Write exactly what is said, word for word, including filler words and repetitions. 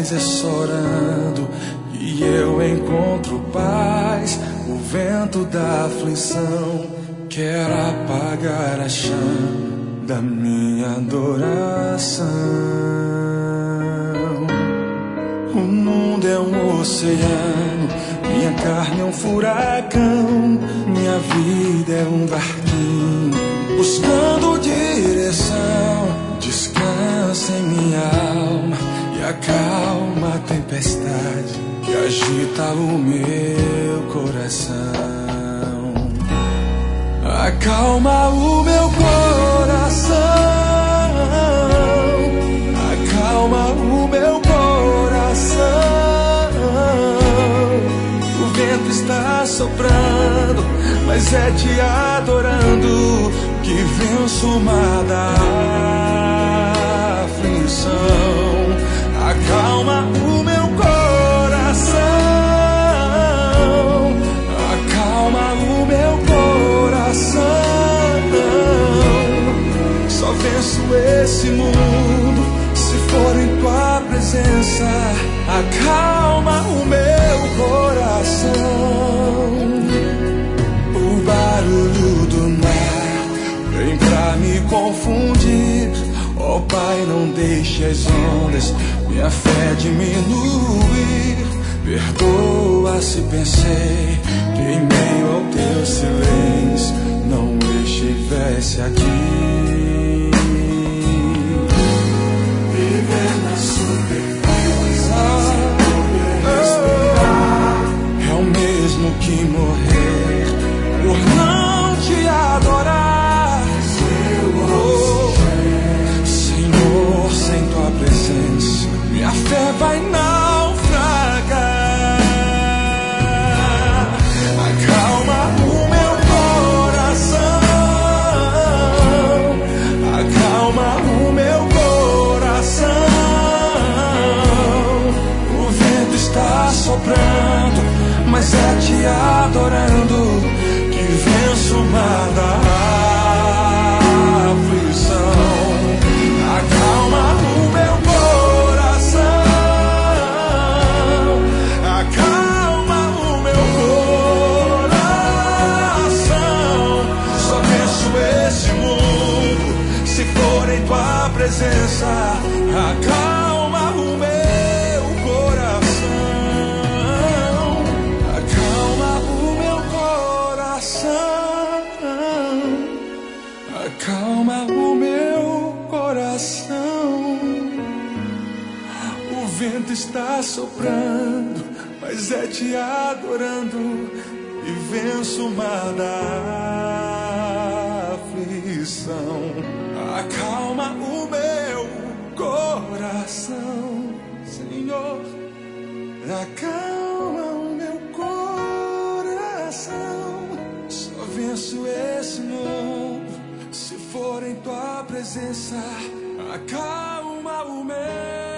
mas é chorando que eu encontro paz. O vento da aflição quer apagar a chama da minha adoração. O mundo é um oceano, minha carne é um furacão, minha vida é um barquinho buscando direção. Descansa em minha alma e acalma a tempestade que agita o meu coração. Acalma o meu coração, acalma o meu coração. O vento está soprando, mas é te adorando que venço o mar da aflição. Acalma o meu coração, acalma o meu coração. Só venço esse mundo se for em tua presença. Acalma o meu coração. O barulho do mar vem pra me confundir. Ó Pai, não deixe as ondas minha fé diminuir. Perdoa se pensei que em meio ao teu silêncio não estivesse aqui. Viver na superfície é o mesmo que morrer por não te adorar. Oh, Senhor, sem tua presença minha fé vai naufragar. Acalma o meu coração, acalma o meu coração. O vento está soprando, mas é te adorando que venço o mar da aflição. Acalma o meu coração, acalma o meu coração. Só venço esse mundo se for em tua presença. Acalma o meu coração, acalma o meu coração, acalma o meu coração. O vento está soprando, mas é te adorando e venço o mar da aflição. Acalma o meu coração, Senhor. Acalma o meu coração. Só venço esse mundo se for em tua presença. Acalma o meu